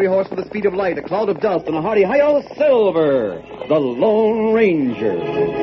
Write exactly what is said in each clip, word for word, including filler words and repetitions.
horse with the speed of light, a cloud of dust, and a hearty hi-yo Silver, the Lone Ranger.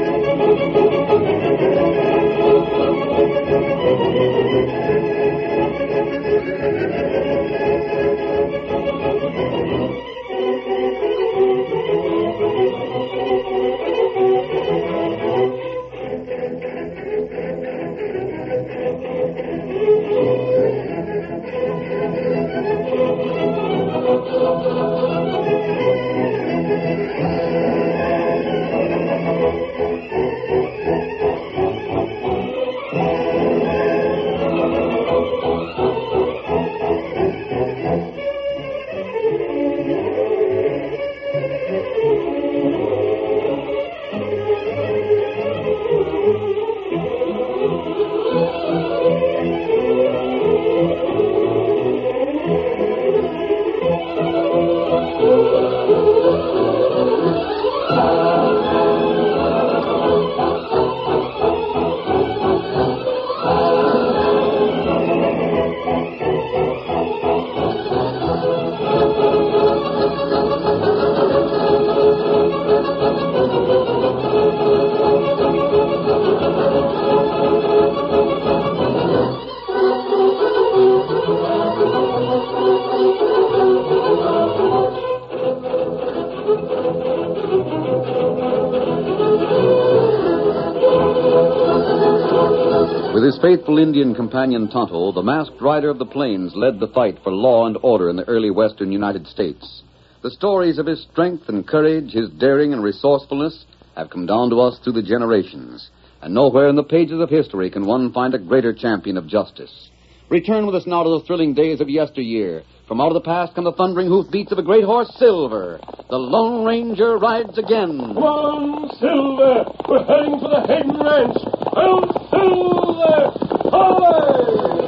With his faithful Indian companion Tonto, the masked rider of the plains led the fight for law and order in the early western United States. The stories of his strength and courage, his daring and resourcefulness, have come down to us through the generations. And nowhere in the pages of history can one find a greater champion of justice. Return with us now to the thrilling days of yesteryear. From out of the past come the thundering hoofbeats of a great horse, Silver. The Lone Ranger rides again. Come on, Silver! We're heading for the Hayden Ranch! Oh, Silver! Hooray!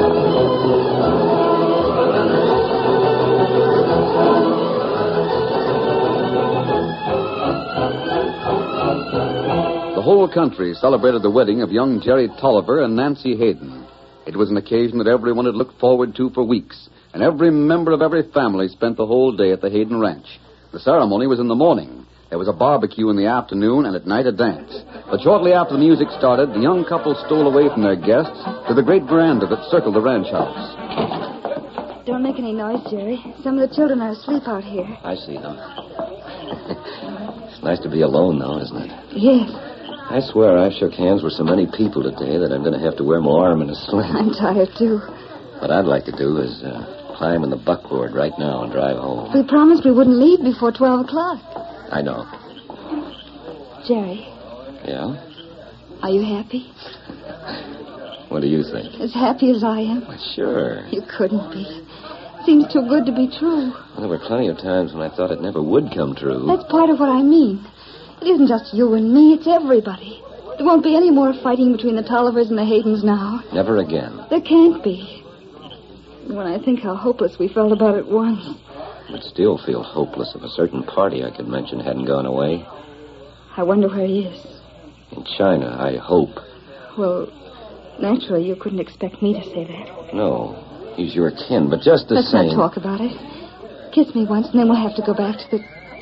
The whole country celebrated the wedding of young Jerry Tolliver and Nancy Hayden. It was an occasion that everyone had looked forward to for weeks, and every member of every family spent the whole day at the Hayden Ranch. The ceremony was in the morning. There was a barbecue in the afternoon, and at night a dance. But shortly after the music started, the young couple stole away from their guests to the great veranda that circled the ranch house. Don't make any noise, Jerry. Some of the children are asleep out here. I see them. It's nice to be alone, though, isn't it? Yes. I swear I shook hands with so many people today that I'm going to have to wear my arm in a sling. I'm tired, too. What I'd like to do is uh, climb in the buckboard right now and drive home. We promised we wouldn't leave before twelve o'clock. I know. Jerry. Yeah? Are you happy? What do you think? As happy as I am? Well, sure. You couldn't be. Seems too good to be true. Well, there were plenty of times when I thought it never would come true. That's part of what I mean. It isn't just you and me, it's everybody. There won't be any more fighting between the Tollivers and the Haydens now. Never again. There can't be. When I think how hopeless we felt about it once. I'd still feel hopeless if a certain party I could mention hadn't gone away. I wonder where he is. In China, I hope. Well, naturally, you couldn't expect me to say that. No, he's your kin, but just the Let's same... Let's not talk about it. Kiss me once, and then we'll have to go back to the...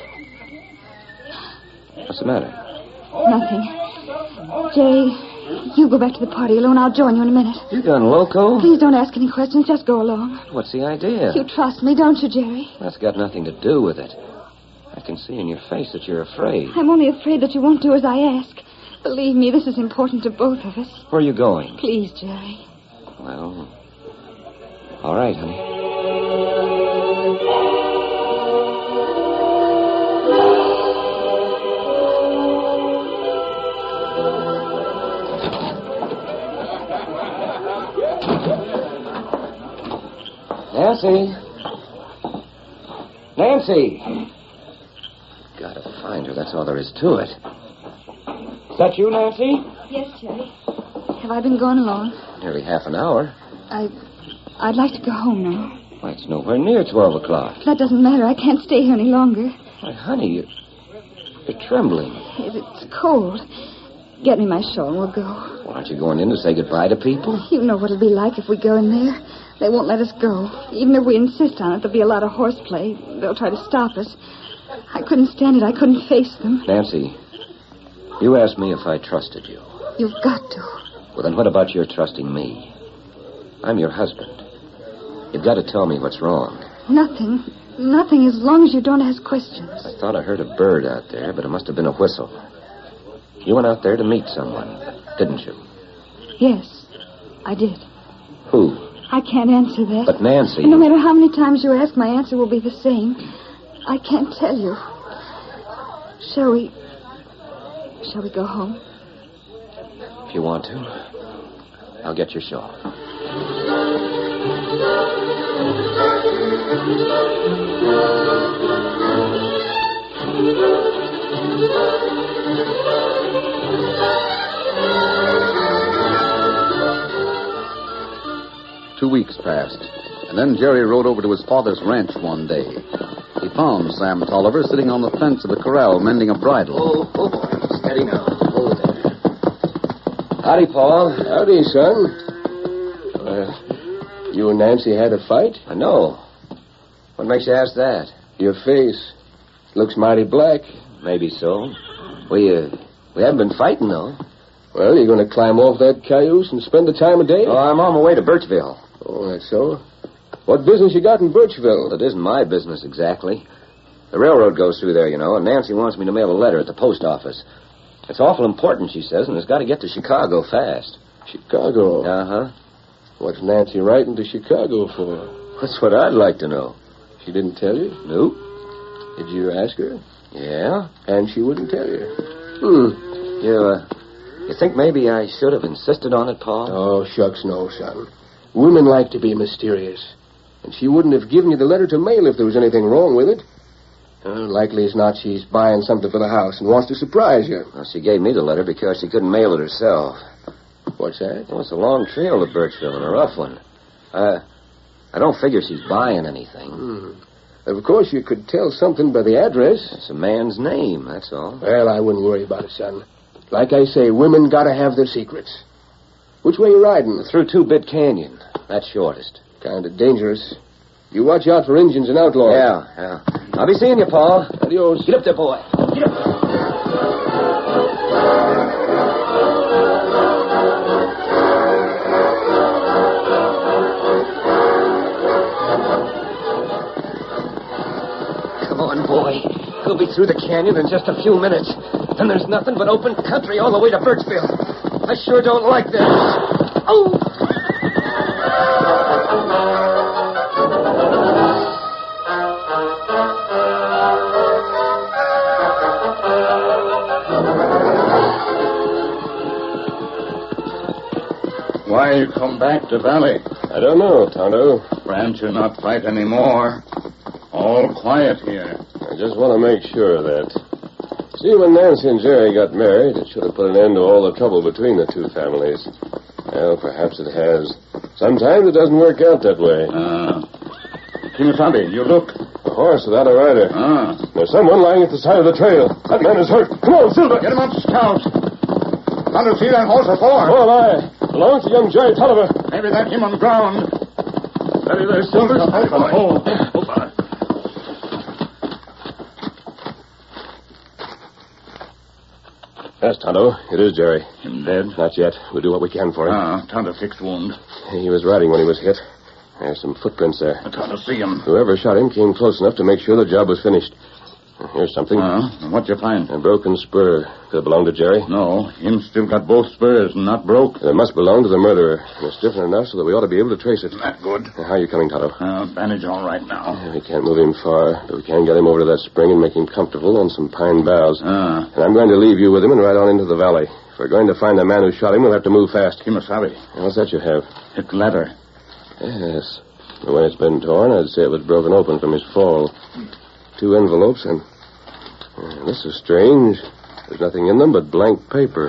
What's the matter? Nothing. Jerry, you go back to the party alone. I'll join you in a minute. You gone loco? Please don't ask any questions. Just go along. What's the idea? You trust me, don't you, Jerry? That's got nothing to do with it. I can see in your face that you're afraid. I'm only afraid that you won't do as I ask. Believe me, this is important to both of us. Where are you going? Please, Jerry. Well, all right, honey. Nancy. Nancy. Gotta find her. That's all there is to it. Is that you, Nancy? Yes, Jerry. Have I been gone long? Nearly half an hour. I... I'd like to go home now. Why, it's nowhere near twelve o'clock. That doesn't matter. I can't stay here any longer. Why, honey, you... you're trembling. It's cold. Get me my shawl and we'll go. Well, aren't you going in to say goodbye to people? You know what it'll be like if we go in there. They won't let us go. Even if we insist on it, there'll be a lot of horseplay. They'll try to stop us. I couldn't stand it. I couldn't face them. Nancy, you asked me if I trusted you. You've got to. Well, then what about your trusting me? I'm your husband. You've got to tell me what's wrong. Nothing. Nothing as long as you don't ask questions. I thought I heard a bird out there, but it must have been a whistle. You went out there to meet someone, didn't you? Yes, I did. Who? I can't answer that. But Nancy... And no matter how many times you ask, my answer will be the same. I can't tell you. Shall we... Shall we go home? If you want to, I'll get your shawl. Two weeks passed, and then Jerry rode over to his father's ranch one day. He found Sam Tolliver sitting on the fence of the corral mending a bridle. Oh, oh boy. Steady now. Hold it there. Howdy, Paul. Howdy, son. Uh, you and Nancy had a fight? I know. What makes you ask that? Your face looks mighty black. Maybe so. We, uh, we haven't been fighting, though. Well, you going to climb off that cayuse and spend the time of day? Oh, I'm on my way to Birchville. Oh, that's so. What business you got in Birchville? Well, it isn't my business exactly. The railroad goes through there, you know, and Nancy wants me to mail a letter at the post office. It's awful important, she says, and it's got to get to Chicago fast. Chicago? Uh-huh. What's Nancy writing to Chicago for? That's what I'd like to know. She didn't tell you? Nope. Did you ask her? Yeah? And she wouldn't tell you? Hmm. You, uh, you think maybe I should have insisted on it, Paul? Oh, shucks no, son. Women like to be mysterious. And she wouldn't have given you the letter to mail if there was anything wrong with it. Uh, likely as not, she's buying something for the house and wants to surprise you. Well, she gave me the letter because she couldn't mail it herself. What's that? Well, it's a long trail to Birchville and a rough one. Uh, I don't figure she's buying anything. Hmm. Of course, you could tell something by the address. It's a man's name, that's all. Well, I wouldn't worry about it, son. Like I say, women gotta have their secrets. Which way you riding? Through Two-Bit Canyon. That's shortest. Kind of dangerous. You watch out for Indians and outlaws. Yeah, yeah. I'll be seeing you, Paul. Adios. Get up there, boy. Get up. Come on, boy. We'll be through the canyon in just a few minutes. And there's nothing but open country all the way to Birchville. I sure don't like this. Oh! Why you come back to Valley? I don't know, Tonto. Branch you not fight anymore. All quiet here. I just want to make sure of that. See, when Nancy and Jerry got married, it should have put an end to all the trouble between the two families. Well, perhaps it has. Sometimes it doesn't work out that way. Ah. Uh, Kimasabi, you look. A horse without a rider. Ah. There's someone lying at the side of the trail. That man is hurt. Come on, Silver. Get him up, Scout. Want to see that horse before? Oh, I. Belongs to young Jerry Tolliver. Maybe that's him on the ground. Steady there, Silver. Oh, oh, boy. Yes, Tonto. It is Jerry. Him dead? Not yet. We'll do what we can for him. Ah, Tonto fixed wound. He was riding when he was hit. There's some footprints there. Tonto see him. Whoever shot him came close enough to make sure the job was finished. Here's something. Ah, what you find? A broken spur. Could it belong to Jerry? No, him still got both spurs and not broke. It must belong to the murderer. And it's different enough so that we ought to be able to trace it. That good. How are you coming, Tonto? Uh, bandage all right now. We can't move him far, but we can get him over to that spring and make him comfortable on some pine boughs. Ah. And I'm going to leave you with him and ride on into the valley. If we're going to find the man who shot him, we'll have to move fast. Kimasabi. What's that you have? It's leather. Yes. The way it's been torn, I'd say it was broken open from his fall. Two envelopes and... Uh, this is strange. There's nothing in them but blank paper.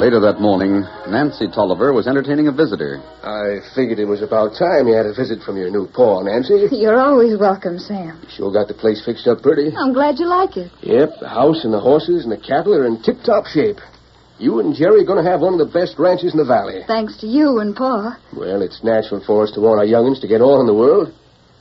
Later that morning, Nancy Tolliver was entertaining a visitor. I figured it was about time you had a visit from your new paw, Nancy. You're always welcome, Sam. Sure got the place fixed up pretty. I'm glad you like it. Yep, the house and the horses and the cattle are in tip-top shape. You and Jerry are going to have one of the best ranches in the valley. Thanks to you and Pa. Well, it's natural for us to want our young'uns to get on in the world.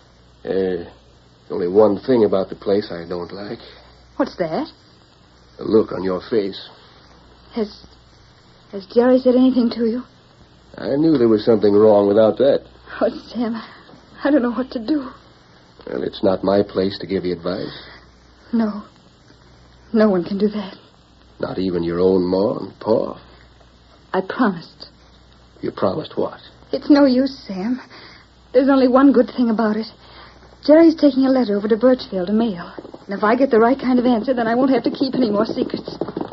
Uh, there's only one thing about the place I don't like. What's that? The look on your face. Has... Has Jerry said anything to you? I knew there was something wrong without that. Oh, Sam, I don't know what to do. Well, it's not my place to give you advice. No. No one can do that. Not even your own ma and pa. I promised. You promised what? It's no use, Sam. There's only one good thing about it. Jerry's taking a letter over to Birchfield to mail. And if I get the right kind of answer, then I won't have to keep any more secrets.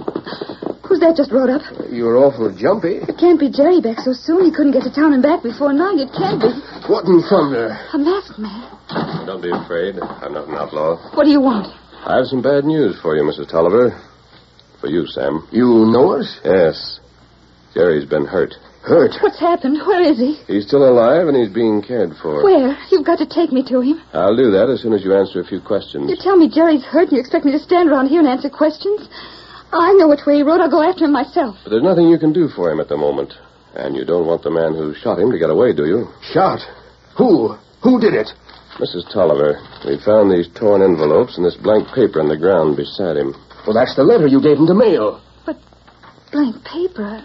Who's that just rode up? You were awful jumpy. It can't be Jerry back so soon. He couldn't get to town and back before nine. It can't be. What in thunder? A masked man. Don't be afraid. I'm not an outlaw. What do you want? I have some bad news for you, Missus Tolliver. For you, Sam. You know us? Yes. Jerry's been hurt. Hurt? What's happened? Where is he? He's still alive, and he's being cared for. Where? You've got to take me to him. I'll do that as soon as you answer a few questions. You tell me Jerry's hurt, and you expect me to stand around here and answer questions? I know which way he rode. I'll go after him myself. But there's nothing you can do for him at the moment. And you don't want the man who shot him to get away, do you? Shot? Who? Who did it? Missus Tolliver, we found these torn envelopes and this blank paper on the ground beside him. Well, that's the letter you gave him to mail. But blank paper?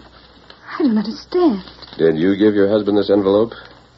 I don't understand. Did you give your husband this envelope?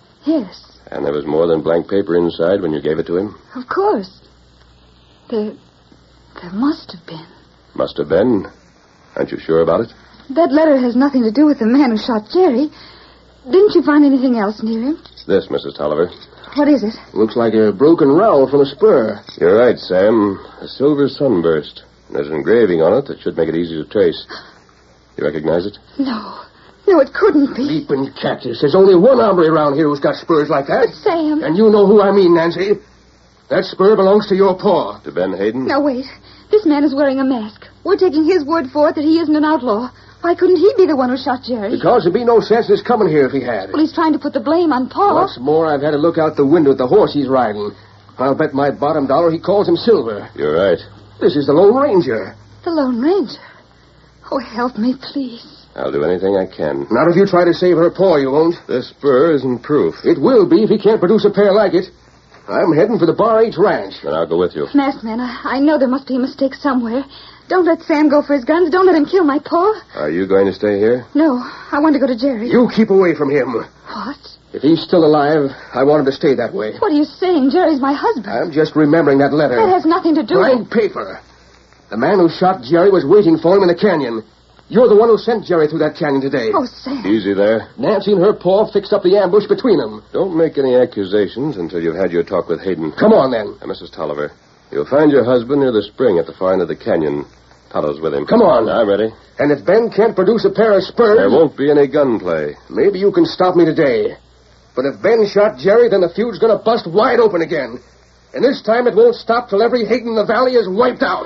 Yes. And there was more than blank paper inside when you gave it to him? Of course. There... There must have been. Must have been. Aren't you sure about it? That letter has nothing to do with the man who shot Jerry. Didn't you find anything else near him? It's this, Missus Tolliver. What is it? Looks like a broken rowel from a spur. You're right, Sam. A silver sunburst. There's an engraving on it that should make it easy to trace. You recognize it? No. No, it couldn't be. Leaping cactus. There's only one hombre around here who's got spurs like that. But Sam... And you know who I mean, Nancy. That spur belongs to your paw. To Ben Hayden? Now, wait. This man is wearing a mask. We're taking his word for it that he isn't an outlaw. Why couldn't he be the one who shot Jerry? Because there'd be no sense in his coming here if he had. Well, he's trying to put the blame on Paul. What's more, I've had a look out the window at the horse he's riding. I'll bet my bottom dollar he calls him Silver. You're right. This is the Lone Ranger. The Lone Ranger? Oh, help me, please. I'll do anything I can. Not if you try to save her paw, you won't. This spur isn't proof. It will be if he can't produce a pair like it. I'm heading for the Bar H Ranch. Then I'll go with you. Masked man, I, I know there must be a mistake somewhere. Don't let Sam go for his guns. Don't let him kill my paw. Are you going to stay here? No, I want to go to Jerry. You keep away from him. What? If he's still alive, I want him to stay that way. What are you saying? Jerry's my husband. I'm just remembering that letter. That has nothing to do with... Blank paper. The man who shot Jerry was waiting for him in the canyon. You're the one who sent Jerry through that canyon today. Oh, Sam. Easy there. Nancy and her paw fixed up the ambush between them. Don't make any accusations until you've had your talk with Hayden. Come on, then. Now, Missus Tolliver, you'll find your husband near the spring at the far end of the canyon. Tonto's with him. Come on. I'm ready. And if Ben can't produce a pair of spurs... There won't be any gunplay. Maybe you can stop me today. But if Ben shot Jerry, then the feud's going to bust wide open again. And this time it won't stop till every Hayden in the valley is wiped out.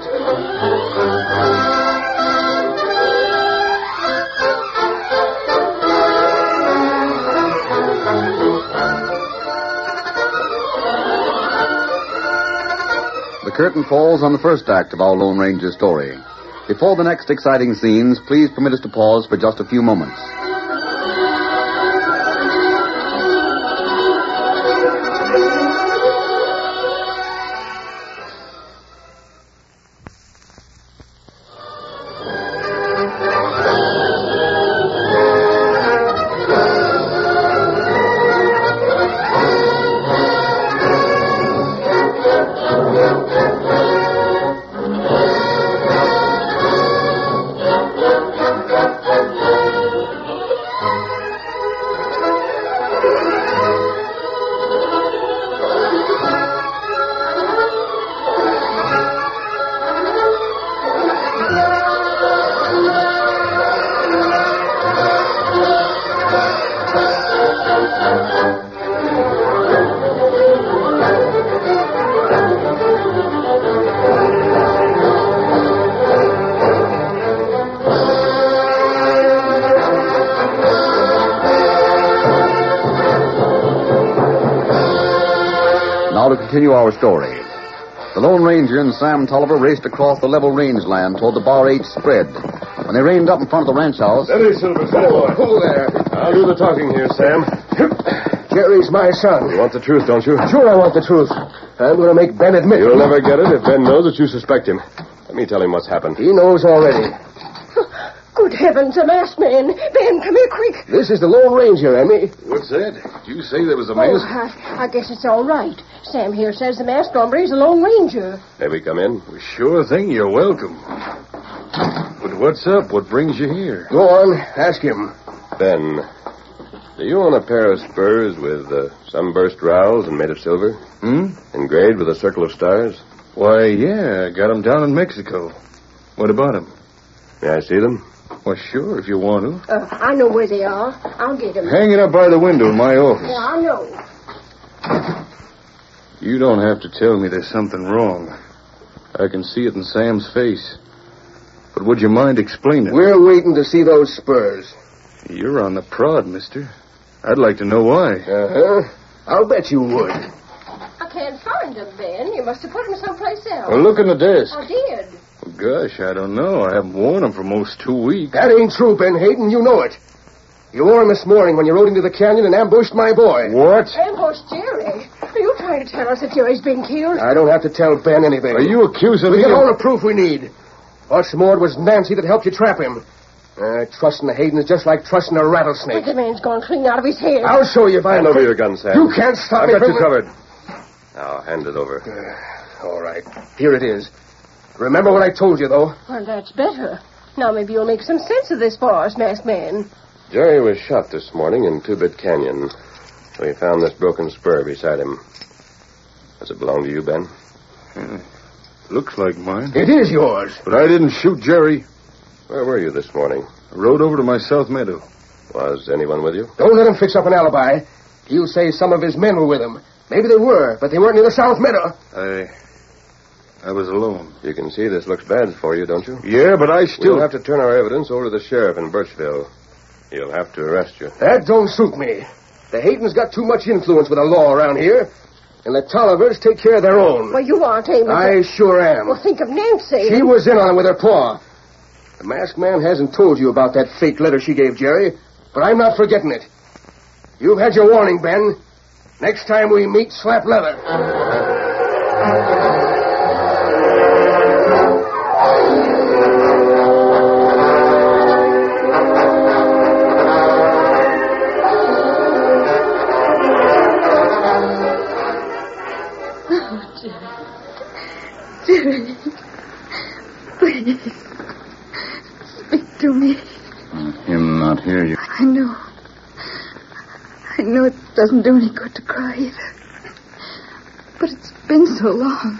The curtain falls on the first act of our Lone Ranger story. Before the next exciting scenes, please permit us to pause for just a few moments. Now to continue our story. The Lone Ranger and Sam Tolliver raced across the level rangeland toward the Bar H spread. When they reined up in front of the ranch house... Steady, Silver, steady, boy. Who there? I'll do the talking here, Sam. Jerry's my son. You want the truth, don't you? Sure I want the truth. I'm going to make Ben admit. You'll never get it if Ben knows that you suspect him. Let me tell him what's happened. He knows already. Good heavens, a masked man. Ben, come here quick. This is the Lone Ranger, Emmy. What's that? Did you say there was a Oh, I, I guess it's all right. Sam here says the masked hombre is a Lone Ranger. May we come in? Sure thing, you're welcome. But what's up? What brings you here? Go on, ask him. Ben, do you own a pair of spurs with uh, sunburst rowels and made of silver? Hmm? Engraved with a circle of stars? Why, yeah, I got 'em down in Mexico. What about 'em? May I see them? Well, sure, if you want to. Uh, I know where they are. I'll get them. Hanging up by the window in my office. Yeah, I know. You don't have to tell me there's something wrong. I can see it in Sam's face. But would you mind explaining? We're waiting to see those spurs. You're on the prod, mister. I'd like to know why. Uh-huh. I'll bet you would. I can't find them, Ben. You must have put them someplace else. Well, look in the desk. I did. Gosh, I don't know. I haven't worn them for most two weeks. That ain't true, Ben Hayden. You know it. You wore him this morning when you rode into the canyon and ambushed my boy. What? Ambush Jerry. Are you trying to tell us that Jerry's been killed? I don't have to tell Ben anything. Are you accusing We me got of... all the proof we need. What's more, it was Nancy that helped you trap him. Uh, trusting the Hayden is just like trusting a But rattlesnake. the man's gone clean out of his head. I'll show you if I... Hand over your gun, Sam. You can't stop I've me got from... you covered. Now, hand it over. Uh, all right. Here it is. Remember what I told you, though. Well, that's better. Now maybe you'll make some sense of this for us, masked man. Jerry was shot this morning in Two-Bit Canyon. We found this broken spur beside him. Does it belong to you, Ben? Yeah, looks like mine. It is yours. But I didn't shoot Jerry. Where were you this morning? I rode over to my south meadow. Was anyone with you? Don't let him fix up an alibi. He'll say some of his men were with him. Maybe they were, but they weren't near the south meadow. I... I was alone. You can see this looks bad for you, don't you? Yeah, but I still... We'll have to turn our evidence over to the sheriff in Birchville. He'll have to arrest you. That don't suit me. The Hayden's got too much influence with the law around here. And the Tollivers take care of their own. Well, you aren't aiming I sure am. Well, think of Nancy. She was in on it with her paw. The masked man hasn't told you about that fake letter she gave Jerry, but I'm not forgetting it. You've had your warning, Ben. Next time we meet, slap leather. Jerry, please, speak to me. Uh, him not hear you. I know. I know it doesn't do any good to cry either. But it's been so long.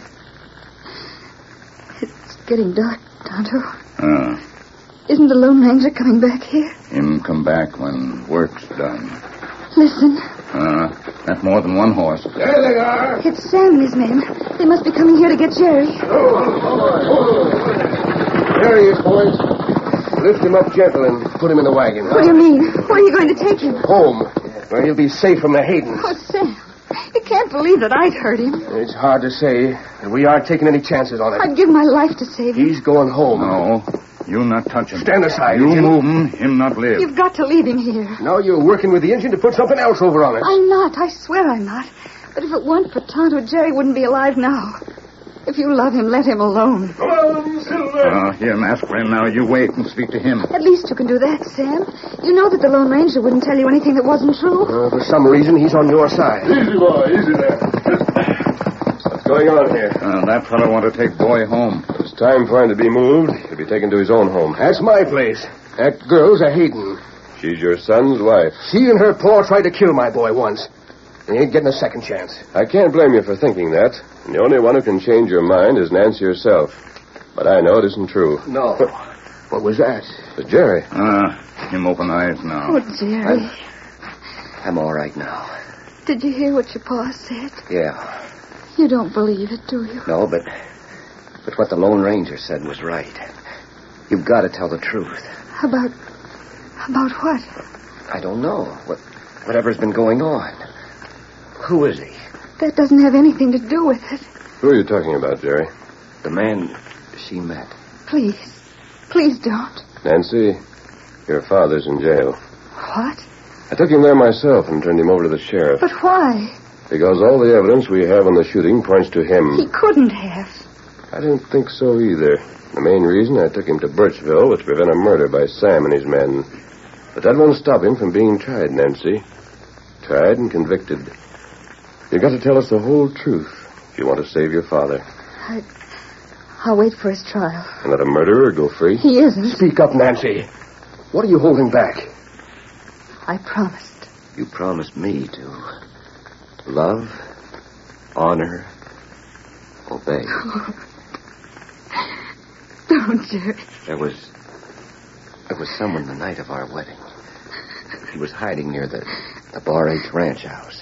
It's getting dark, Tonto. Uh, Isn't the Lone Ranger coming back here? him come back when work's done. Listen, Uh, that's more than one horse. There they are. it's Sam and his men. They must be coming here to get Jerry. There he is, boys. Lift him up gentle and put him in the wagon. What do you mean? Where are you going to take him? Home, where he'll be safe from the Haydens. Oh, Sam, you can't believe that I'd hurt him. It's hard to say, and we aren't taking any chances on it. I'd give my life to save him. He's going home. No, you not touch him. Stand aside. You Jim. move him, him not live. You've got to leave him here. Now you're working with the engine to put something else over on it. I'm not. I swear I'm not. But if it weren't for Tonto, Jerry wouldn't be alive now. If you love him, let him alone. Come on, Silver. Uh, here, masked friend, now you wait and speak to him. At least you can do that, Sam. You know that the Lone Ranger wouldn't tell you anything that wasn't true. Uh, for some reason, he's on your side. Easy, boy. Easy there. What's going on here? Uh, that fellow want to take boy home. It's time for him to be moved. He'll be taken to his own home. That's my place. That girl's a Hayden. She's your son's wife. She and her paw tried to kill my boy once. They ain't getting a second chance. I can't blame you for thinking that. And the only one who can change your mind is Nancy herself. But I know it isn't true. No. What was that? But Jerry. Uh, him open eyes now. Oh, Jerry. I'm all right now. Did you hear what your pa said? Yeah. You don't believe it, do you? No, but... But what the Lone Ranger said was right. You've got to tell the truth. About... About what? I don't know. What, whatever's been going on. Who is he? That doesn't have anything to do with it. Who are you talking about, Jerry? The man she met. Please. Please don't. Nancy, your father's in jail. What? I took him there myself and turned him over to the sheriff. But why? Because all the evidence we have on the shooting points to him. He couldn't have. I didn't think so either. The main reason I took him to Birchville was to prevent a murder by Sam and his men. But that won't stop him from being tried, Nancy. Tried and convicted. You've got to tell us the whole truth if you want to save your father. I... I'll wait for his trial. And let a murderer go free? He isn't. Speak up, Nancy. What are you holding back? I promised. You promised me to love, honor, obey. Don't, Jerry. There was... There was someone the night of our wedding. He was hiding near the, the Bar H ranch house.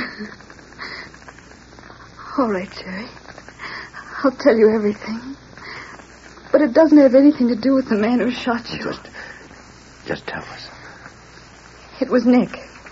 All right, Jerry. I'll tell you everything. But it doesn't have anything to do with the man who shot you. Just... Just tell us. It was Nick.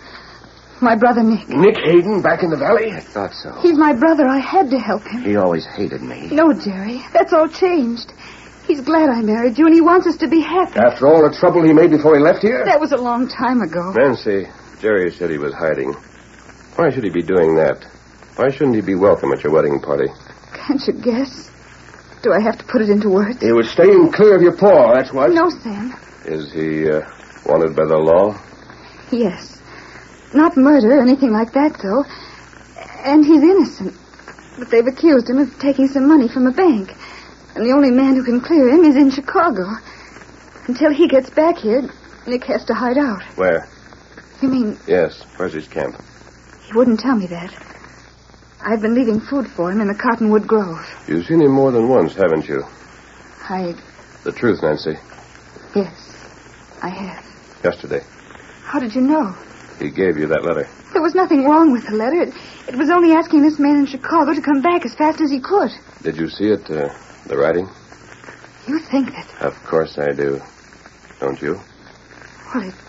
My brother Nick. Nick Hayden back in the valley? I thought so. He's my brother. I had to help him. He always hated me. No, Jerry. That's all changed. He's glad I married you, and he wants us to be happy. After all the trouble he made before he left here? That was a long time ago. Nancy, Jerry said he was hiding. Why should he be doing that? Why shouldn't he be welcome at your wedding party? Can't you guess? Do I have to put it into words? He was staying clear of your paw, that's what. No, Sam. Is he uh, wanted by the law? Yes. Not murder or anything like that, though. And he's innocent. But they've accused him of taking some money from a bank. And the only man who can clear him is in Chicago. Until he gets back here, Nick has to hide out. Where? You mean... Yes. Where's his camp? He wouldn't tell me that. I've been leaving food for him in the Cottonwood Grove. You've seen him more than once, haven't you? I... The truth, Nancy. Yes, I have. Yesterday. How did you know? He gave you that letter. There was nothing wrong with the letter. It, it was only asking this man in Chicago to come back as fast as he could. Did you see it, uh, the writing? You think that... Of course I do. Don't you? Well, it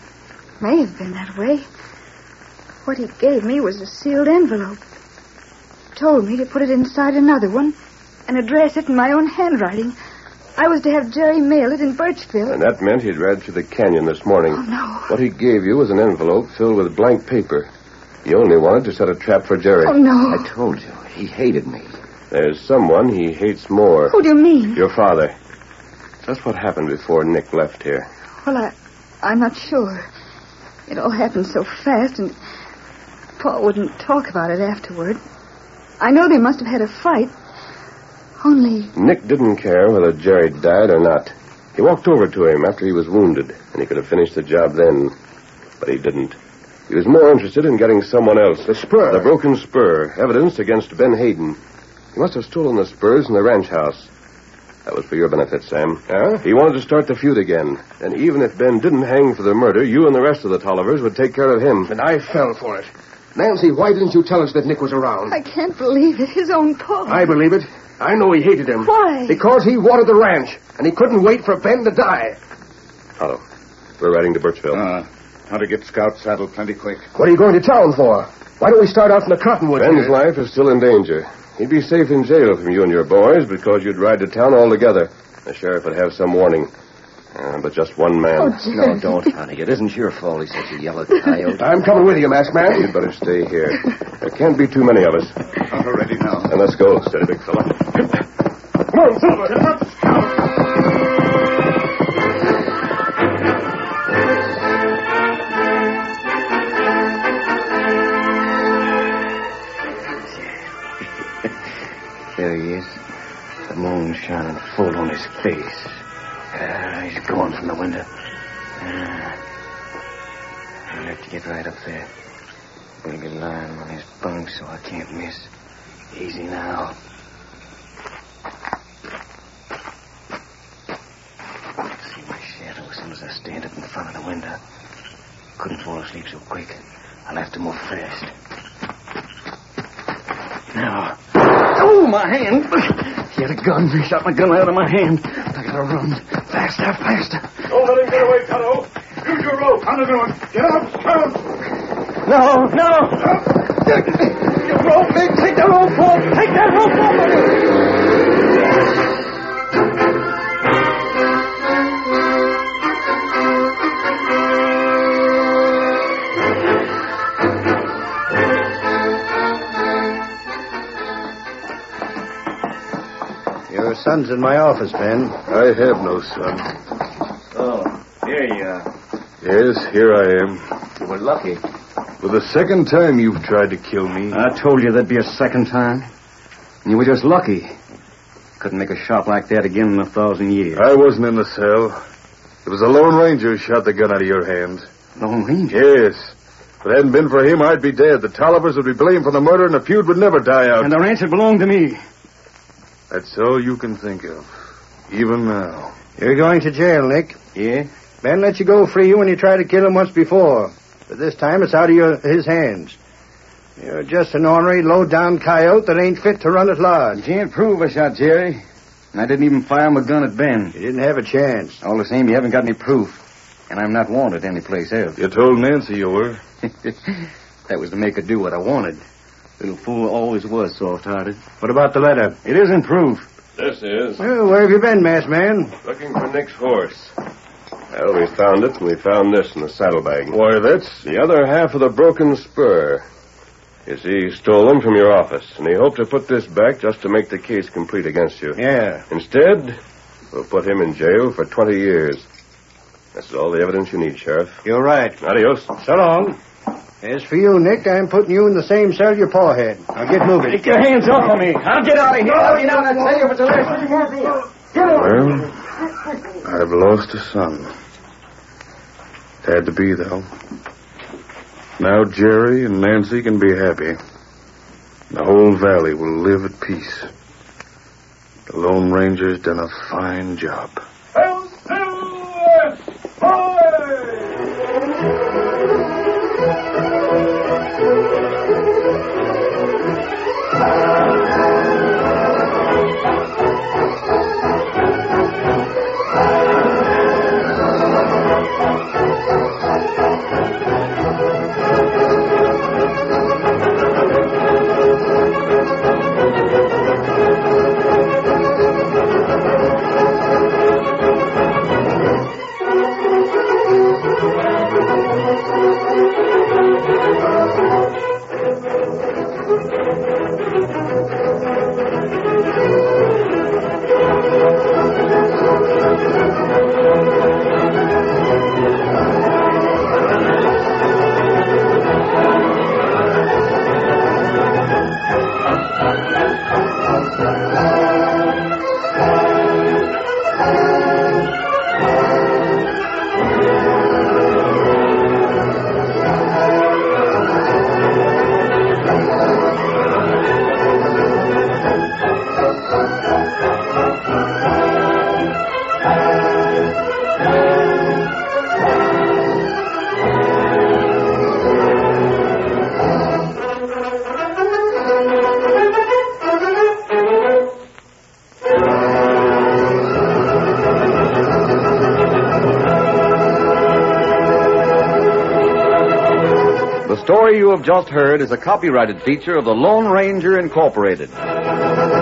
may have been that way. What he gave me was a sealed envelope. He told me to put it inside another one and address it in my own handwriting. I was to have Jerry mail it in Birchville. And that meant he'd ride through the canyon this morning. Oh, no. What he gave you was an envelope filled with blank paper. He only wanted to set a trap for Jerry. Oh, no. I told you, he hated me. There's someone he hates more. Who do you mean? Your father. Just what happened before Nick left here. Well, I, I'm not sure. It all happened so fast, and Paul wouldn't talk about it afterward. I know they must have had a fight. Only... Nick didn't care whether Jerry died or not. He walked over to him after he was wounded, and he could have finished the job then. But he didn't. He was more interested in getting someone else. The spur. The broken spur. Evidence against Ben Hayden. He must have stolen the spurs in the ranch house. That was for your benefit, Sam. Huh? He wanted to start the feud again. And even if Ben didn't hang for the murder, you and the rest of the Tollivers would take care of him. And I fell for it. Nancy, why didn't you tell us that Nick was around? I can't believe it. His own Paul. I believe it. I know he hated him. Why? Because he wanted the ranch, and he couldn't wait for Ben to die. Otto, we're riding to Birchville. Uh, how to get Scout saddled plenty quick. What are you going to town for? Why don't we start out in the Cottonwood? Ben's here? life is still in danger. He'd be safe in jail from you and your boys because you'd ride to town all together. The sheriff would have some warning. Uh, but just one man. Oh, Jerry. No, don't, honey. It isn't your fault he's such a yellow coyote. I'm coming with you, masked man. You'd better stay here. There can't be too many of us. Auto ready now. And let's go. Steady, big fella. Come on, Silver. There he is. The moon shining full on his face. Uh, he's going from the window. Uh, I'll have to get right up there. He'll be lying on his bunk so I can't miss. Easy now. See my shadow as soon as I stand up in front of the window. Couldn't fall asleep so quick. I'll have to move fast. Now. Oh, my hand. He had a gun. He shot my gun out of my hand. I gotta run. Faster, faster. Don't let him get away, Tonto. Use your rope. On the door. Get up. Come. No, no. rope, Nick. Take the rope, Paul. Take that rope off of him. Your son's in my office, Ben. I have no son. Oh, here you are. Yes, here I am. You were lucky. For the second time you've tried to kill me. I told you there'd be a second time. And you were just lucky. Couldn't make a shot like that again in a thousand years. I wasn't in the cell. It was the Lone Ranger who shot the gun out of your hand. Lone Ranger? Yes. If it hadn't been for him, I'd be dead. The Tollivers would be blamed for the murder, and the feud would never die out. And the ranch had belonged to me. That's all you can think of. Even now. You're going to jail, Nick. Yeah? Ben let you go free when you tried to kill him once before. But this time it's out of your, his hands. You're just an ornery, low-down coyote that ain't fit to run at large. You can't prove I shot Jerry. And I didn't even fire my gun at Ben. You didn't have a chance. All the same, you haven't got any proof. And I'm not wanted anyplace else. You told Nancy you were. That was to make her do what I wanted. Little fool always was soft-hearted. What about the letter? It isn't proof. This is. Well, where have you been, masked man? Looking for Nick's horse. Well, we found it, and we found this in the saddlebag. Why, that's... The other half of the broken spur. You see, he stole them from your office, and he hoped to put this back just to make the case complete against you. Yeah. Instead, we'll put him in jail for twenty years. That's all the evidence you need, Sheriff. You're right. Adios. So long. As for you, Nick, I'm putting you in the same cell your paw had. Now get moving. Take your hands off of me. I'll get out of here. I'll get out and tell you if it's a last. Well, I've lost a son. Had to be, though. Now Jerry and Nancy can be happy. The whole valley will live at peace. The Lone Ranger's done a fine job. The story you have just heard is a copyrighted feature of the Lone Ranger Incorporated.